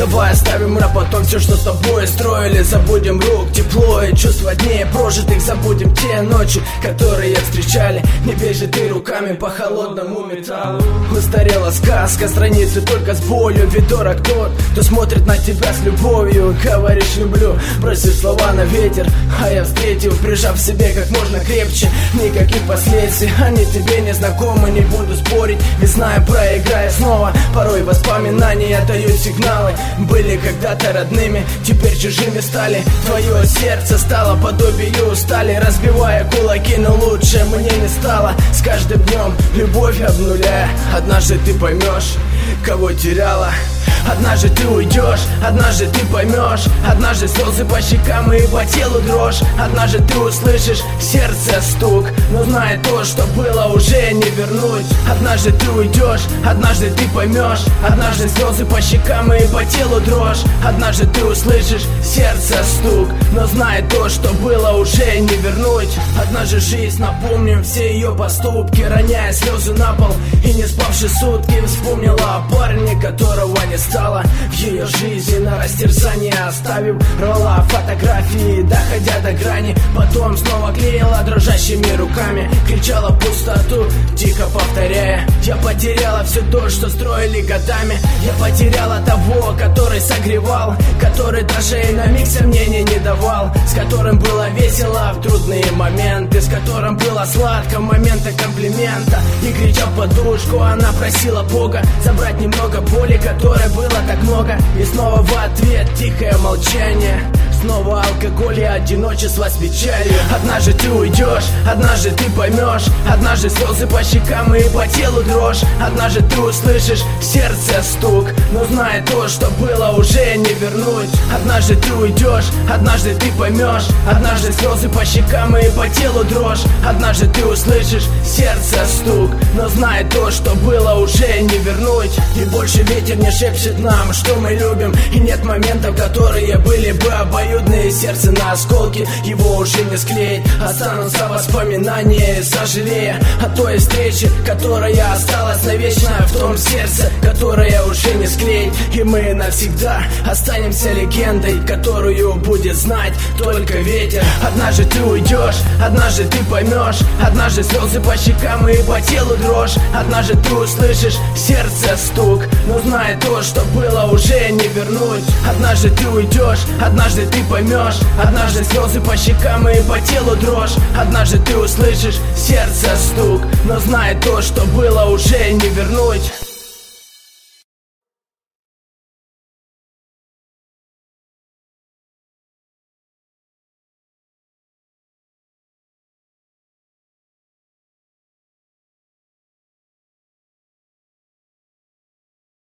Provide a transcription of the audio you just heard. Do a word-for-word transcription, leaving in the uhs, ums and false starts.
Давай оставим рэп, потом все, что с тобой строили. Забудем рук, тепло и чувства дней прожитых. Забудем те ночи, которые встречали. Не бей же ты руками по холодному металлу. Устарела сказка, страницы только с болью. Ведь дорог тот, кто смотрит на тебя с любовью. Говоришь люблю, бросив слова на ветер, а я встретил, прижав к себе как можно крепче. Никаких последствий, они тебе не знакомы. Не буду спорить, ведь знаю, проиграю снова. Порой воспоминания дают сигналы. Были когда-то родными, теперь чужими стали. Твое сердце стало подобию стали. Разбивая кулаки, но лучше мне не стало. С каждым днем любовь обнуляя. Однажды ты поймешь, кого теряла. Однажды ты уйдешь, однажды ты поймешь. Однажды слезы по щекам и по телу дрожь. Однажды ты услышишь в сердце стук, но знай то, что было, уже не вернуть. Однажды ты уйдешь, однажды ты поймешь. Однажды слезы по щекам и по телу дрожь. Однажды ты услышишь в сердце стук, но знай то, что было, уже не вернуть. Однажды жизнь напомним все ее поступки, роняя слезы на пол и не спавши сутки. Вспомнила о парне, которого не стало в ее жизни, на растерзание оставив. Рвала фотографии, доходя до грани. Потом снова клеила дрожащими руками. Кричала в пустоту, тихо повторяя: я потеряла все то, что строили годами. Я потеряла того, который согревал, который даже и на миг сомнений не давал, с которым было весело в трудные моменты, с которым было сладко в моменты комплимента. И крича в подушку, она просила Бога забрать немного боли, которой было так много. И снова в ответ тихое молчание. Снова алкоголь и одиночество с печалью. Однажды ты уйдешь, однажды ты поймешь. Однажды слезы по щекам и по телу дрожь. Однажды ты услышишь в сердце стук, но знай то, что было, уже не вернуть. Однажды ты уйдешь, однажды ты поймешь. Однажды слезы по щекам и по телу дрожь. Однажды ты услышишь в сердце стук, но знай то, что было, уже не вернуть. И больше ветер не шепчет нам, что мы любим. И нет моментов, которые были бы обоюдными. Сердце на осколки, его уже не склеить. Останутся воспоминания, сожалея о той встрече, которая осталась навечно в том сердце, которое уже не склеить. И мы навсегда останемся легендой, которую будет знать только ветер. Однажды ты уйдешь, однажды ты поймешь. Однажды слезы по щекам и по телу дрожь. Однажды ты услышишь в сердце стук, но знай то, что было, уже не вернуть. Однажды ты уйдешь, однажды ты поймешь. Однажды слезы по щекам и по телу дрожь. Однажды ты услышишь в сердце стук, но знай то, что было, уже не вернуть.